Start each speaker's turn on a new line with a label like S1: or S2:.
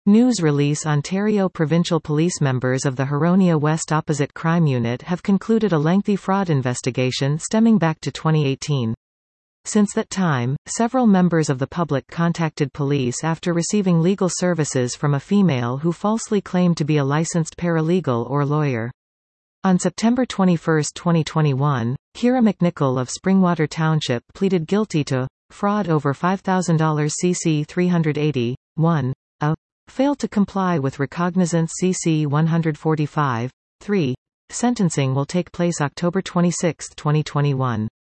S1: News release Ontario Provincial Police members of the Huronia West Opposite Crime Unit have concluded a lengthy fraud investigation stemming back to 2018. Since that time, several members of the public contacted police after receiving legal services from a female who falsely claimed to be a licensed paralegal or lawyer. On September 21, 2021, Kira McNichol of Springwater Township pleaded guilty to fraud over $5,000 CC 380, 1. Failed to comply with recognizance CC 145, 3. Sentencing will take place October 26, 2021.